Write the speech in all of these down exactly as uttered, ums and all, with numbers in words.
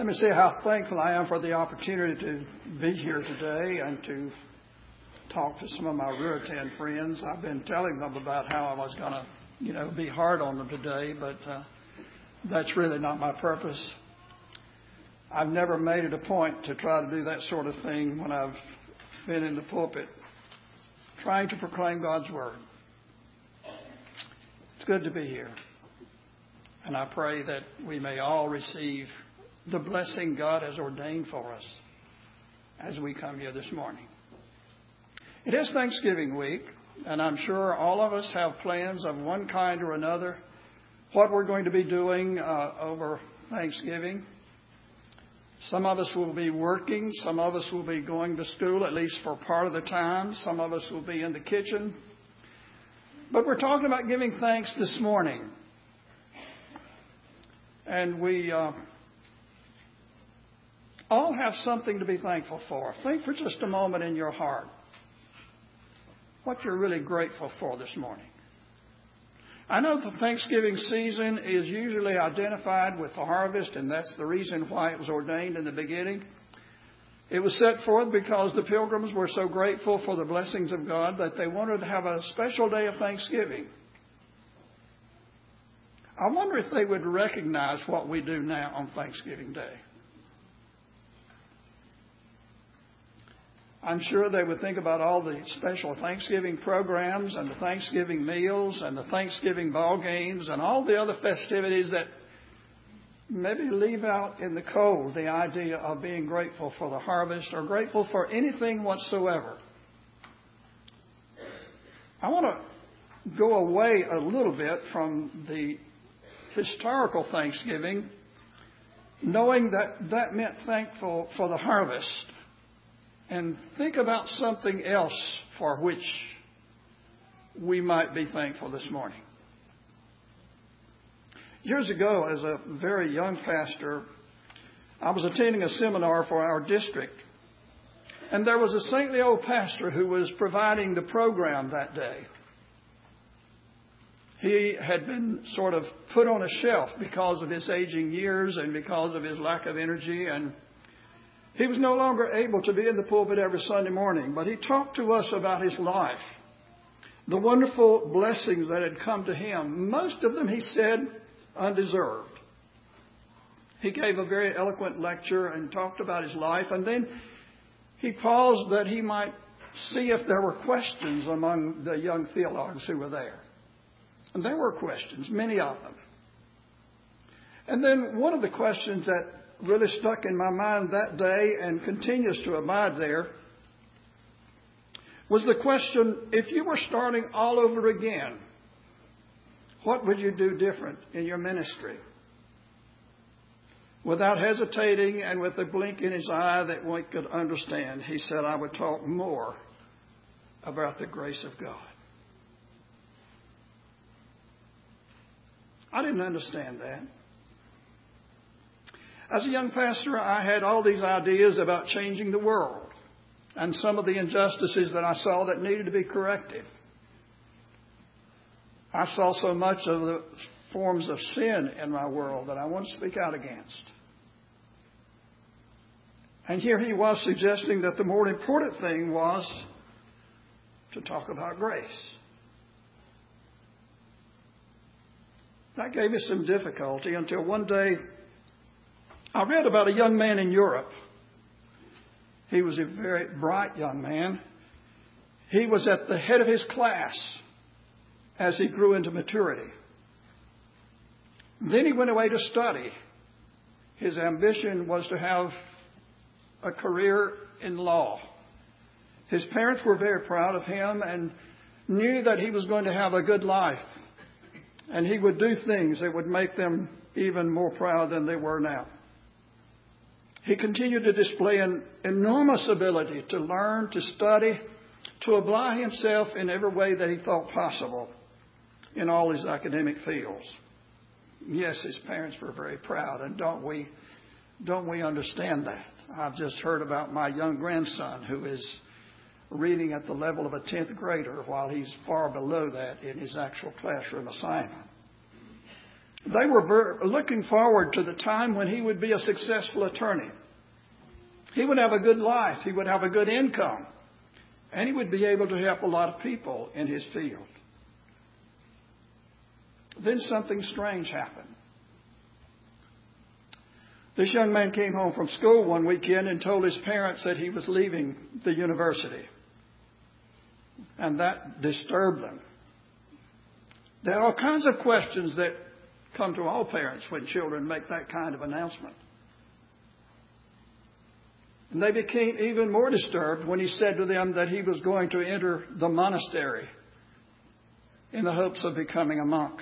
Let me say how thankful I am for the opportunity to be here today and to talk to some of my Ruritan friends. I've been telling them about how I was going to, you know, be hard on them today, but uh, that's really not my purpose. I've never made it a point to try to do that sort of thing when I've been in the pulpit trying to proclaim God's Word. It's good to be here. And I pray that we may all receive the blessing God has ordained for us as we come here this morning. It is Thanksgiving week, and I'm sure all of us have plans of one kind or another, what we're going to be doing uh, over Thanksgiving. Some of us will be working. Some of us will be going to school, at least for part of the time. Some of us will be in the kitchen. But we're talking about giving thanks this morning. And we uh, all have something to be thankful for. Think for just a moment in your heart what you're really grateful for this morning. I know the Thanksgiving season is usually identified with the harvest, and that's the reason why it was ordained in the beginning. It was set forth because the pilgrims were so grateful for the blessings of God that they wanted to have a special day of Thanksgiving. I wonder if they would recognize what we do now on Thanksgiving Day. I'm sure they would think about all the special Thanksgiving programs and the Thanksgiving meals and the Thanksgiving ball games and all the other festivities that maybe leave out in the cold the idea of being grateful for the harvest or grateful for anything whatsoever. I want to go away a little bit from the historical Thanksgiving, knowing that that meant thankful for the harvest, and think about something else for which we might be thankful this morning. Years ago, as a very young pastor, I was attending a seminar for our district, and there was a saintly old pastor who was providing the program that day. He had been sort of put on a shelf because of his aging years and because of his lack of energy, and he was no longer able to be in the pulpit every Sunday morning. But he talked to us about his life, the wonderful blessings that had come to him. Most of them, he said, undeserved. He gave a very eloquent lecture and talked about his life, and then he paused that he might see if there were questions among the young theologians who were there. And there were questions, many of them. And then one of the questions that really stuck in my mind that day and continues to abide there was the question, if you were starting all over again, what would you do different in your ministry? Without hesitating and with a blink in his eye that one could understand, he said, I would talk more about the grace of God. I didn't understand that. As a young pastor, I had all these ideas about changing the world and some of the injustices that I saw that needed to be corrected. I saw so much of the forms of sin in my world that I want to speak out against. And here he was suggesting that the more important thing was to talk about grace. That gave me some difficulty until one day I read about a young man in Europe. He was a very bright young man. He was at the head of his class as he grew into maturity. Then he went away to study. His ambition was to have a career in law. His parents were very proud of him and knew that he was going to have a good life. And he would do things that would make them even more proud than they were now. He continued to display an enormous ability to learn, to study, to apply himself in every way that he thought possible in all his academic fields. Yes, his parents were very proud, and don't we, don't we understand that? I've just heard about my young grandson who is reading at the level of a tenth grader while he's far below that in his actual classroom assignment. They were ver- looking forward to the time when he would be a successful attorney. He would have a good life. He would have a good income. And he would be able to help a lot of people in his field. Then something strange happened. This young man came home from school one weekend and told his parents that he was leaving the university. And that disturbed them. There are all kinds of questions that come to all parents when children make that kind of announcement. And they became even more disturbed when he said to them that he was going to enter the monastery in the hopes of becoming a monk.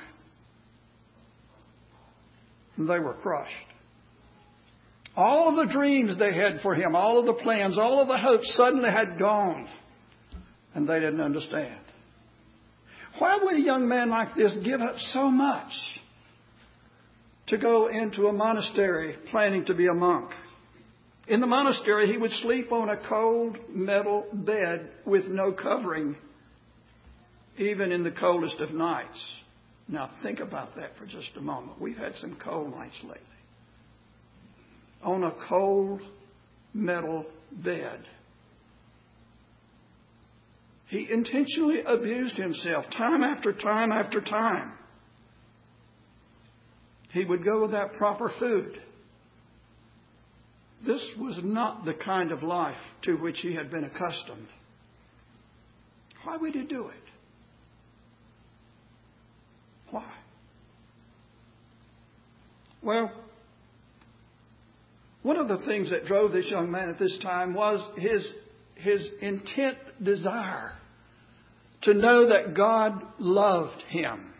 And they were crushed. All of the dreams they had for him, all of the plans, all of the hopes suddenly had gone. And they didn't understand. Why would a young man like this give up so much to go into a monastery planning to be a monk? In the monastery, he would sleep on a cold metal bed with no covering, even in the coldest of nights. Now, think about that for just a moment. We've had some cold nights lately. On a cold metal bed. He intentionally abused himself time after time after time. He would go without proper food. This was not the kind of life to which he had been accustomed. Why would he do it? Why? Well, one of the things that drove this young man at this time was his, his intent desire to know that God loved him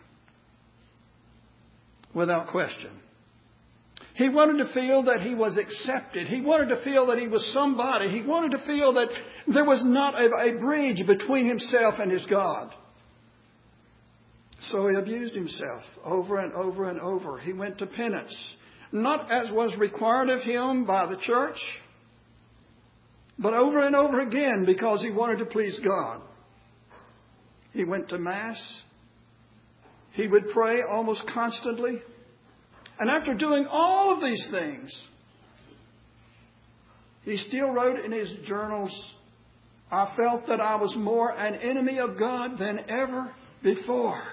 without question. He wanted to feel that he was accepted. He wanted to feel that he was somebody. He wanted to feel that there was not a, a bridge between himself and his God. So he abused himself over and over and over. He went to penance, not as was required of him by the church, but over and over again because he wanted to please God. He went to Mass. He would pray almost constantly. And after doing all of these things, he still wrote in his journals, I felt that I was more an enemy of God than ever before.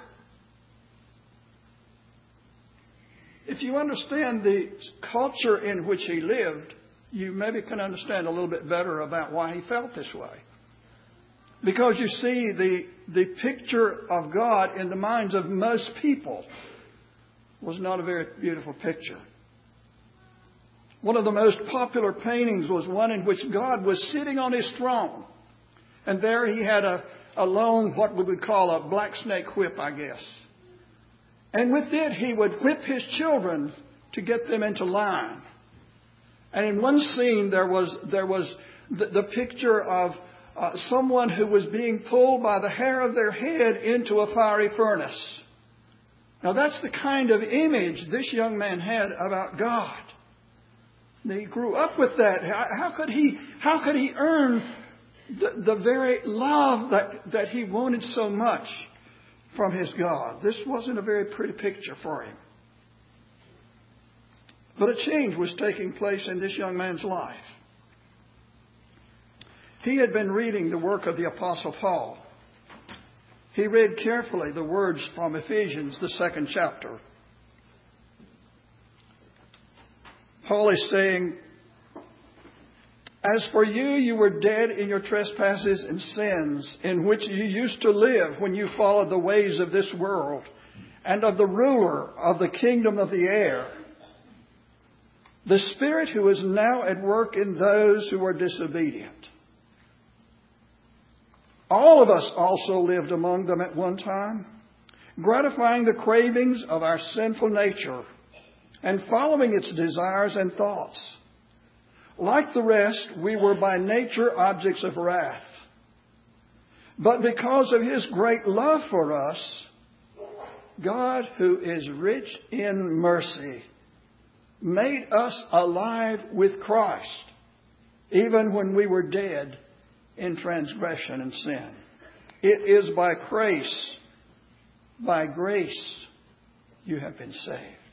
If you understand the culture in which he lived, you maybe can understand a little bit better about why he felt this way. Because you see, the, the picture of God in the minds of most people was not a very beautiful picture. One of the most popular paintings was one in which God was sitting on his throne. And there he had a, a long, what we would call a black snake whip, I guess. And with it, he would whip his children to get them into line. And in one scene, there was, there was the, the picture of uh, someone who was being pulled by the hair of their head into a fiery furnace. Now, that's the kind of image this young man had about God. He grew up with that. How, how could he, how could he earn the, the very love that, that he wanted so much from his God? This wasn't a very pretty picture for him. But a change was taking place in this young man's life. He had been reading the work of the Apostle Paul. He read carefully the words from Ephesians, the second chapter. Paul is saying, as for you, you were dead in your trespasses and sins, in which you used to live when you followed the ways of this world and of the ruler of the kingdom of the air, the Spirit who is now at work in those who are disobedient. All of us also lived among them at one time, gratifying the cravings of our sinful nature and following its desires and thoughts. Like the rest, we were by nature objects of wrath. But because of His great love for us, God, who is rich in mercy, made us alive with Christ, even when we were dead in transgression and sin. It is by grace, by grace, you have been saved.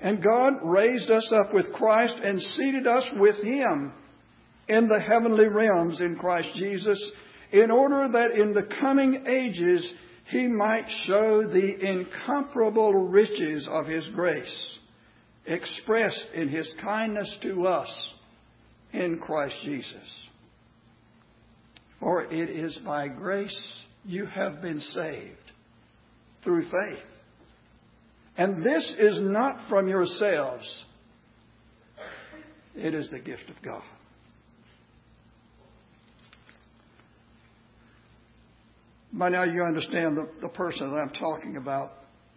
And God raised us up with Christ and seated us with Him in the heavenly realms in Christ Jesus, in order that in the coming ages He might show the incomparable riches of His grace, expressed in His kindness to us in Christ Jesus. For it is by grace you have been saved through faith. And this is not from yourselves. It is the gift of God. By now you understand the, the person that I'm talking about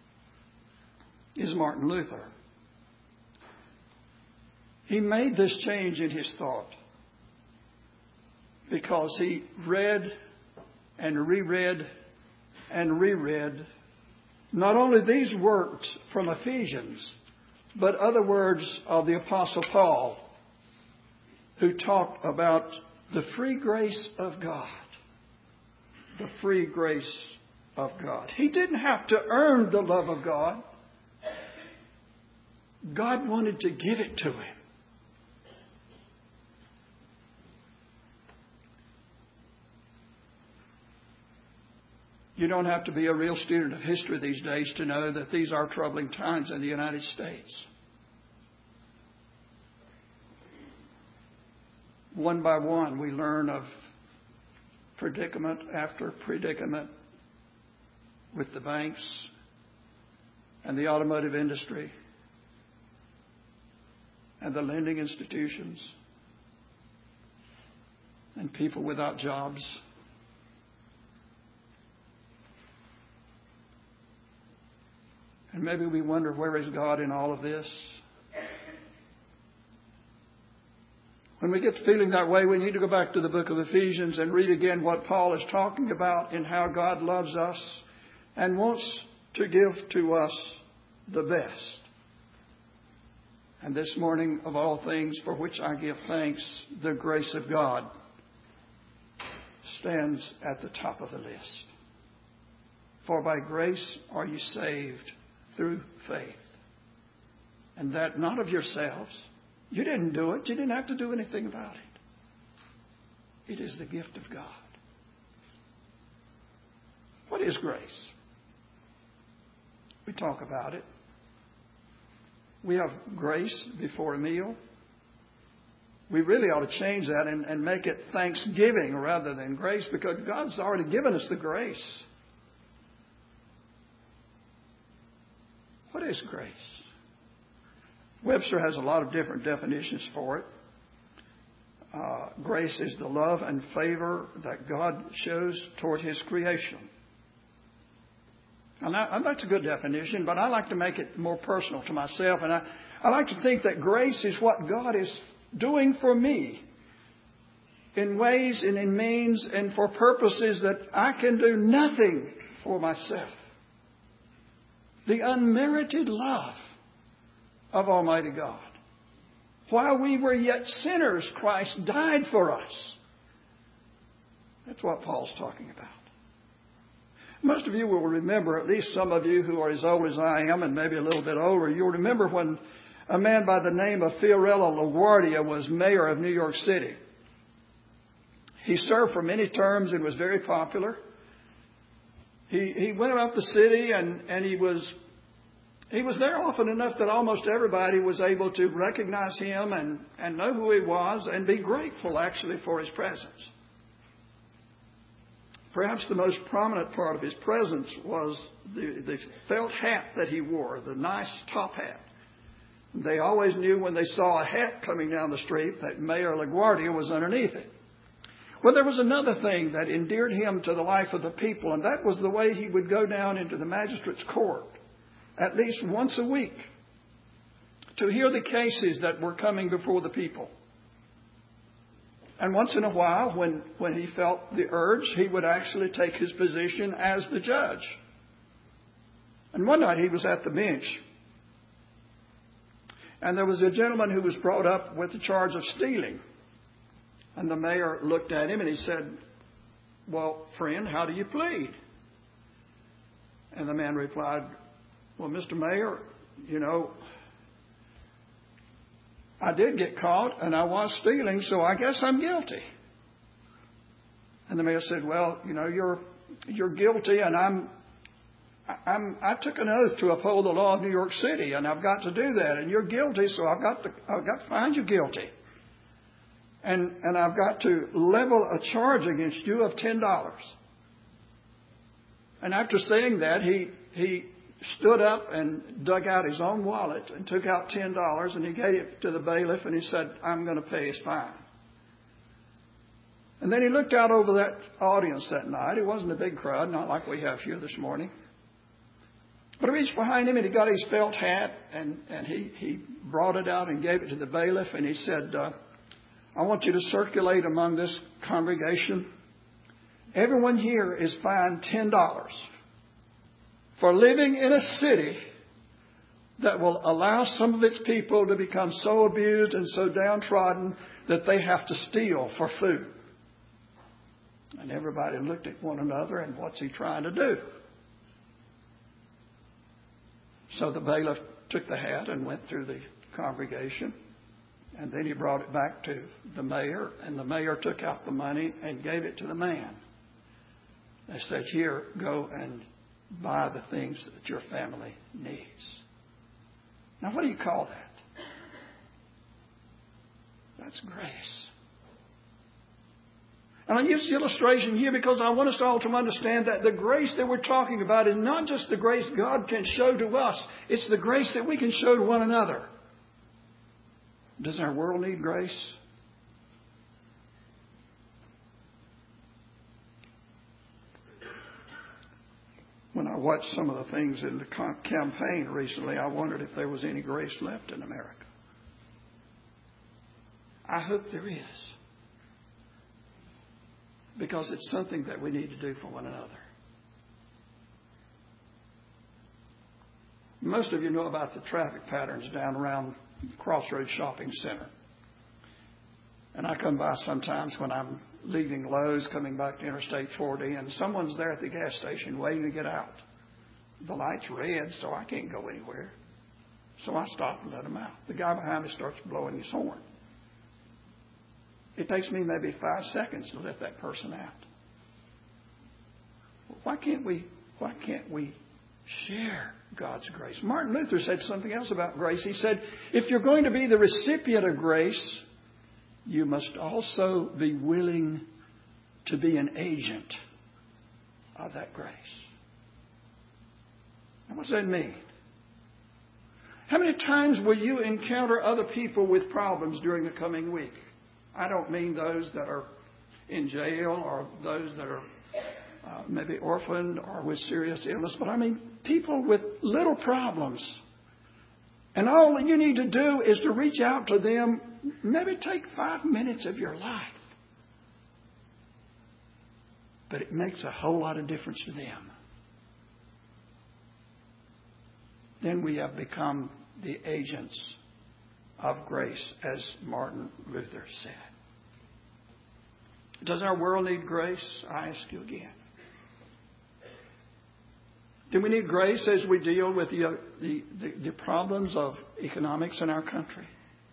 is Martin Luther. He made this change in his thought because he read and reread and reread not only these words from Ephesians, but other words of the Apostle Paul, who talked about the free grace of God. The free grace of God. He didn't have to earn the love of God. God wanted to give it to him. You don't have to be a real student of history these days to know that these are troubling times in the United States. One by one, we learn of predicament after predicament with the banks and the automotive industry and the lending institutions and people without jobs. And maybe we wonder, where is God in all of this? When we get to feeling that way, we need to go back to the book of Ephesians and read again what Paul is talking about in how God loves us and wants to give to us the best. And this morning, of all things for which I give thanks, the grace of God stands at the top of the list. For by grace are you saved through faith. And that not of yourselves. You didn't do it. You didn't have to do anything about it. It is the gift of God. What is grace? We talk about it. We have grace before a meal. We really ought to change that and, and make it thanksgiving rather than grace, because God's already given us the grace. What is grace? Webster has a lot of different definitions for it. Uh, grace is the love and favor that God shows toward His creation. And that, that's a good definition, but I like to make it more personal to myself. And I, I like to think that grace is what God is doing for me in ways and in means and for purposes that I can do nothing for myself. The unmerited love of Almighty God. While we were yet sinners, Christ died for us. That's what Paul's talking about. Most of you will remember, at least some of you who are as old as I am and maybe a little bit older, you'll remember when a man by the name of Fiorello LaGuardia was mayor of New York City. He served for many terms and was very popular. He he went about the city and, and he was he was there often enough that almost everybody was able to recognize him and, and know who he was and be grateful actually for his presence. Perhaps the most prominent part of his presence was the, the felt hat that he wore, the nice top hat. They always knew when they saw a hat coming down the street that Mayor LaGuardia was underneath it. Well, there was another thing that endeared him to the life of the people, and that was the way he would go down into the magistrate's court at least once a week to hear the cases that were coming before the people. And once in a while, when, when he felt the urge, he would actually take his position as the judge. And one night he was at the bench, and there was a gentleman who was brought up with the charge of stealing. And the mayor looked at him and he said, "Well, friend, how do you plead?" And the man replied, "Well, Mister Mayor, you know, I did get caught and I was stealing, so I guess I'm guilty. And the mayor said, well, you know, you're you're guilty, and I'm I'm I took an oath to uphold the law of New York City, and I've got to do that. And you're guilty, so I've got to I've got to find you guilty. And and I've got to level a charge against you of ten dollars. And after saying that, he he stood up and dug out his own wallet and took out ten dollars, and he gave it to the bailiff, and he said, I'm going to pay his fine. And then he looked out over that audience that night. It wasn't a big crowd, not like we have here this morning. But he reached behind him and he got his felt hat, and, and he, he brought it out and gave it to the bailiff. And he said, uh, I want you to circulate among this congregation. Everyone here is fined ten dollars for living in a city that will allow some of its people to become so abused and so downtrodden that they have to steal for food. And everybody looked at one another, and what's he trying to do? So the bailiff took the hat and went through the congregation, and then he brought it back to the mayor, and the mayor took out the money and gave it to the man. They said, here, go and buy the things that your family needs. Now, what do you call that? That's grace. And I use the illustration here because I want us all to understand that the grace that we're talking about is not just the grace God can show to us. It's the grace that we can show to one another. Does our world need grace? When I watched some of the things in the campaign recently, I wondered if there was any grace left in America. I hope there is. Because it's something that we need to do for one another. Most of you know about the traffic patterns down around Crossroads Shopping Center. And I come by sometimes when I'm leaving Lowe's, coming back to Interstate forty, and someone's there at the gas station waiting to get out. The light's red, so I can't go anywhere. So I stop and let them out. The guy behind me starts blowing his horn. It takes me maybe five seconds to let that person out. Why can't we, why can't we share God's grace? Martin Luther said something else about grace. He said, if you're going to be the recipient of grace, you must also be willing to be an agent of that grace. Now, what does that mean? How many times will you encounter other people with problems during the coming week? I don't mean those that are in jail or those that are uh, maybe orphaned or with serious illness, but I mean people with little problems. And all you need to do is to reach out to them, maybe take five minutes of your life. But it makes a whole lot of difference to them. Then we have become the agents of grace, as Martin Luther said. Does our world need grace? I ask you again. Do we need grace as we deal with the, uh, the, the, the problems of economics in our country?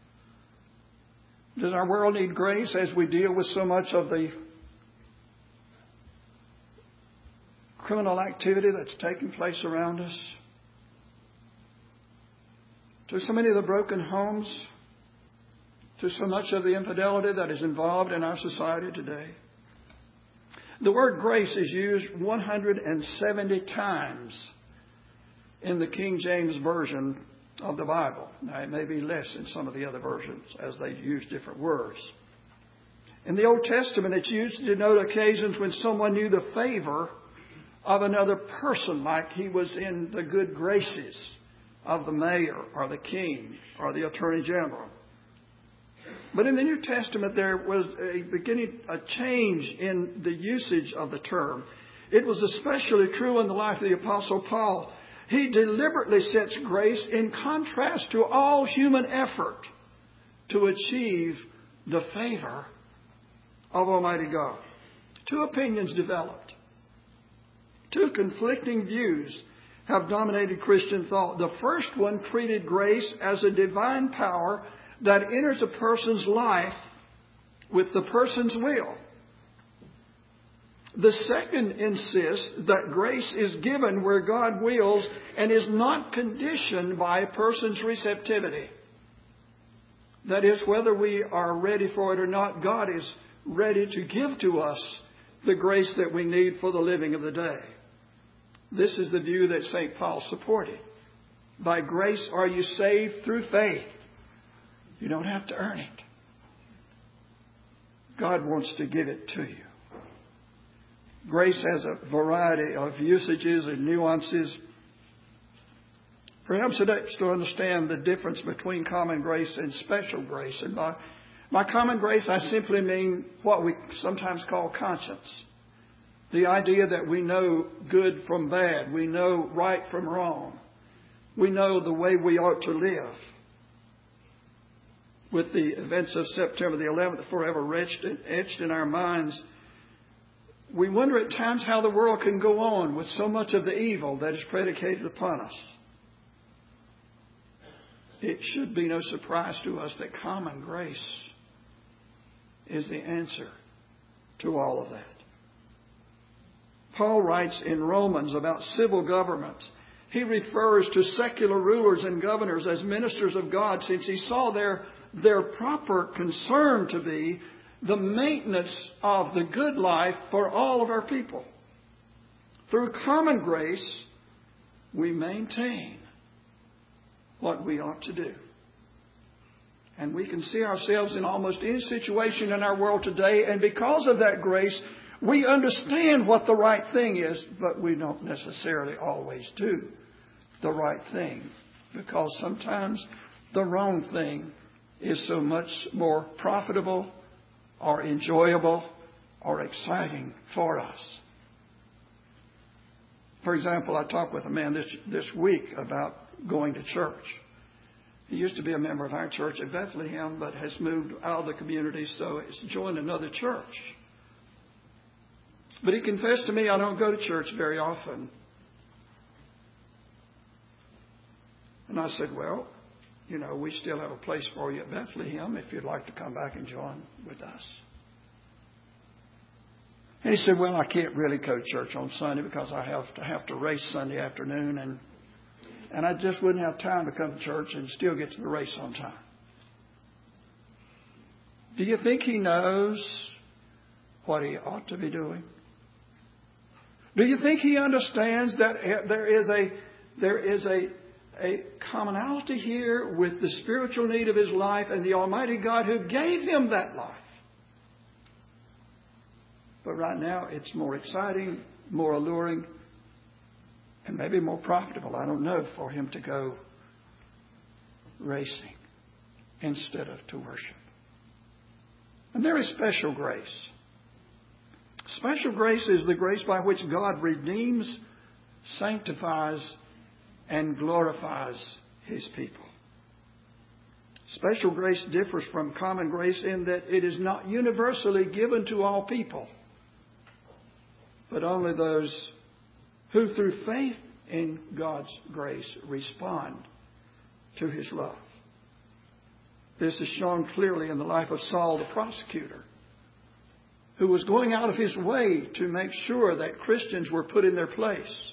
Does our world need grace as we deal with so much of the criminal activity that's taking place around us? To so many of the broken homes, to so much of the infidelity that is involved in our society today. The word grace is used one hundred seventy times in the King James Version of the Bible. Now, it may be less in some of the other versions as they use different words. In the Old Testament, it's used to denote occasions when someone knew the favor of another person, like he was in the good graces of the mayor or the king or the attorney general. But in the New Testament, there was a beginning, a change in the usage of the term. It was especially true in the life of the Apostle Paul. He deliberately sets grace in contrast to all human effort to achieve the favor of Almighty God. Two opinions developed. Two conflicting views have dominated Christian thought. The first one treated grace as a divine power that enters a person's life with the person's will. The second insists that grace is given where God wills and is not conditioned by a person's receptivity. That is, whether we are ready for it or not, God is ready to give to us the grace that we need for the living of the day. This is the view that Saint Paul supported. By grace are you saved through faith. You don't have to earn it. God wants to give it to you. Grace has a variety of usages and nuances. Perhaps it helps to understand the difference between common grace and special grace. And by, by common grace, I simply mean what we sometimes call conscience. The idea that we know good from bad. We know right from wrong. We know the way we ought to live. With the events of September the eleventh forever etched, etched in our minds, we wonder at times how the world can go on with so much of the evil that is predicated upon us. It should be no surprise to us that common grace is the answer to all of that. Paul writes in Romans about civil governments. He refers to secular rulers and governors as ministers of God, since he saw their, their proper concern to be the maintenance of the good life for all of our people. Through common grace, we maintain what we ought to do. And we can see ourselves in almost any situation in our world today, and because of that grace, we understand what the right thing is, but we don't necessarily always do the right thing, because sometimes the wrong thing is so much more profitable or enjoyable or exciting for us. For example, I talked with a man this, this week about going to church. He used to be a member of our church at Bethlehem, but has moved out of the community, so he's joined another church. But he confessed to me, I don't go to church very often. And I said, well, you know, we still have a place for you at Bethlehem if you'd like to come back and join with us. And he said, well, I can't really go to church on Sunday because I have to have to race Sunday afternoon, and and I just wouldn't have time to come to church and still get to the race on time. Do you think he knows what he ought to be doing? Do you think he understands that there is a there is a a commonality here with the spiritual need of his life and the Almighty God who gave him that life? But right now it's more exciting, more alluring, and maybe more profitable, I don't know, for him to go racing instead of to worship. And there is special grace. Special grace is the grace by which God redeems, sanctifies, and glorifies His people. Special grace differs from common grace in that it is not universally given to all people, but only those who through faith in God's grace respond to His love. This is shown clearly in the life of Saul the prosecutor, who was going out of his way to make sure that Christians were put in their place.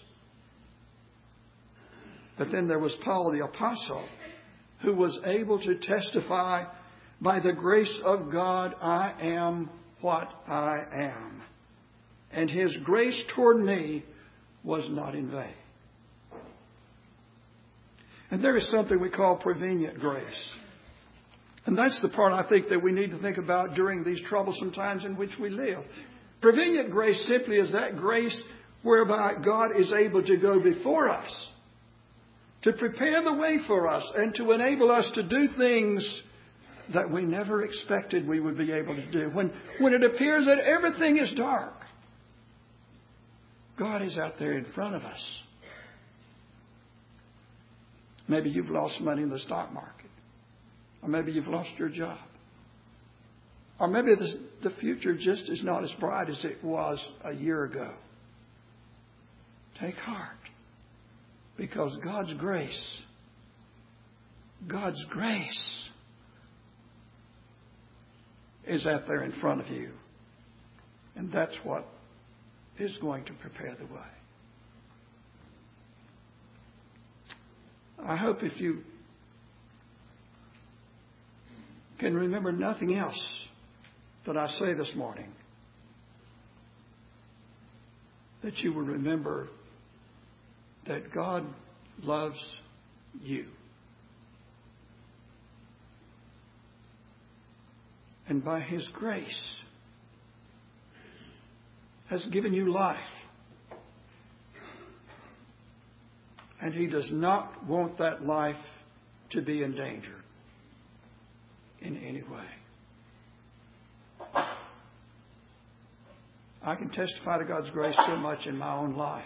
But then there was Paul the apostle, who was able to testify, by the grace of God, I am what I am. And His grace toward me was not in vain. And there is something we call prevenient grace. And that's the part I think that we need to think about during these troublesome times in which we live. Prevenient grace simply is that grace whereby God is able to go before us, to prepare the way for us, and to enable us to do things that we never expected we would be able to do. When, when it appears that everything is dark, God is out there in front of us. Maybe you've lost money in the stock market. Or maybe you've lost your job. Or maybe the, the future just is not as bright as it was a year ago. Take heart. Because God's grace, God's grace is out there in front of you. And that's what is going to prepare the way. I hope if you can remember nothing else that I say this morning, that you will remember that God loves you. And by His grace has given you life. And He does not want that life to be endangered in any way. I can testify to God's grace so much in my own life.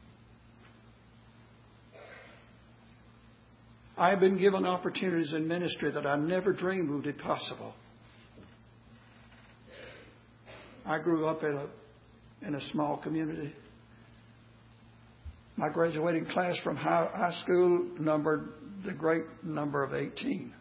I have been given opportunities in ministry that I never dreamed would be possible. I grew up in a in a small community. My graduating class from high, high school numbered the great number of eighteen.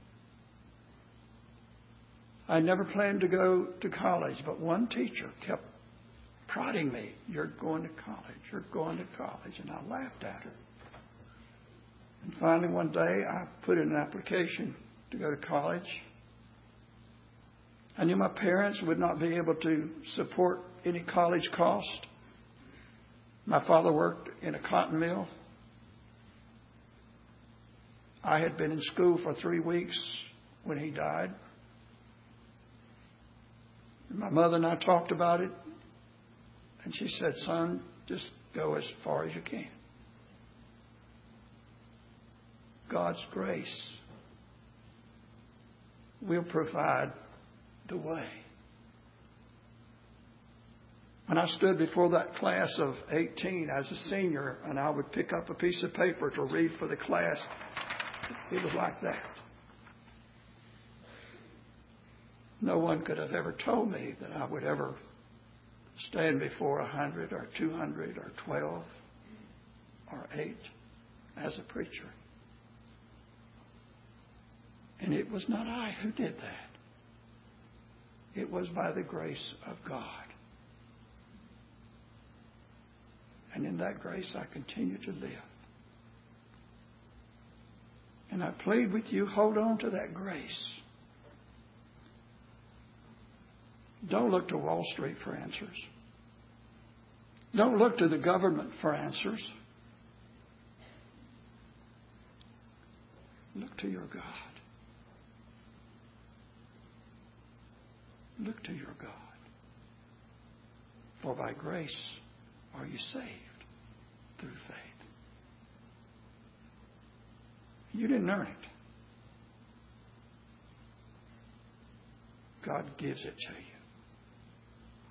I never planned to go to college, but one teacher kept prodding me, "You're going to college, you're going to college," and I laughed at her. And finally one day I put in an application to go to college. I knew my parents would not be able to support any college cost. My father worked in a cotton mill. I had been in school for three weeks when he died. My mother and I talked about it, and she said, "Son, just go as far as you can. God's grace will provide the way." When I stood before that class of eighteen as a senior and I would pick up a piece of paper to read for the class, it was like that. No one could have ever told me that I would ever stand before a hundred or two hundred or twelve or eight as a preacher. And it was not I who did that. It was by the grace of God. And in that grace I continue to live. And I plead with you, hold on to that grace. Don't look to Wall Street for answers. Don't look to the government for answers. Look to your God. Look to your God. For by grace are you saved through faith. You didn't earn it. God gives it to you.